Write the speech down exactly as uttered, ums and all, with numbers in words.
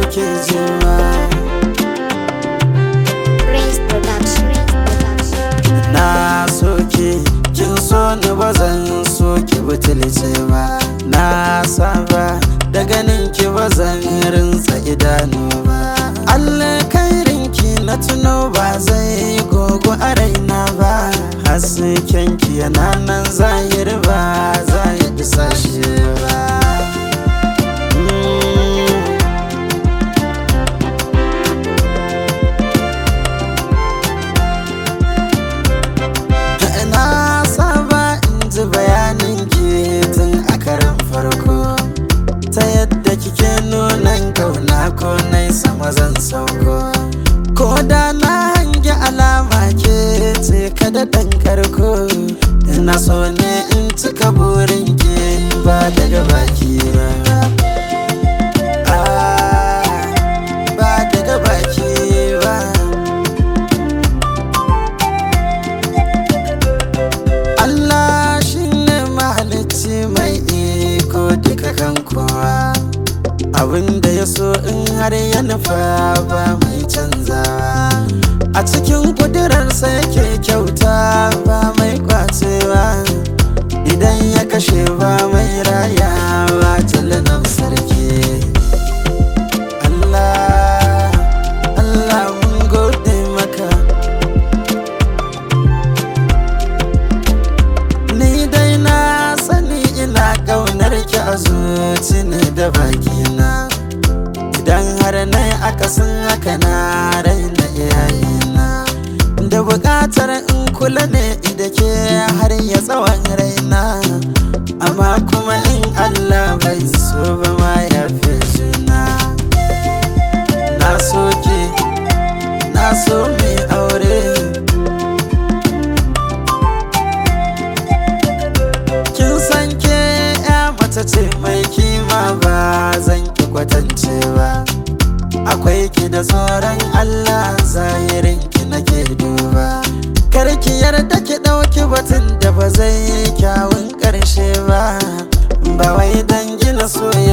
nake jima. Na soke kin so ni ba zan so ki butulce ba. Na saba da ganin ki ba zan rinsa idanu ba. Allah kairinki na tuno ba zai gogo a raina ba. Hasken ki yana nan zahir ba zai isa shi ba. Na saba in ji bayanin ki tun a karin farko, ta yadda kike nunan kauna ko nai sama zan sauko. Ko da na hangi alama ke ce kada ɗan karko, ina so ne in cika burin ki ba daga baki ba. Ah, ba daga baki ba. Allah shi ne mahalicci mai iko duka kan kowa. Abinda ya so in har ya nufa ba mai canzawa. A cikin kudurarsa yake kyauta ba mai kwacewa. Idan ya kashe ba mai rayawa jalanan sarki. Allah, Allah mun gode maka. Ni dai na sani ina ƙaunar ki a zuci ne da bakina. Idan har na yi akasin haka na raina iyayena. Da buƙatar in kula ne da ke har ya tsawon raina. Amma kuma in Allah bai so ba ma ya fi juna. Na so ki, na so mai aure. Kin san ke ya mace ce mai kima ba zan ki kwatance ba. Akwai ki da tsoron Allah zahirin ki nake duba. Kar ki yarda ki ɗauki batun da ba zai yi kyawun ƙarshe ba. Ba wai dan gina soyayya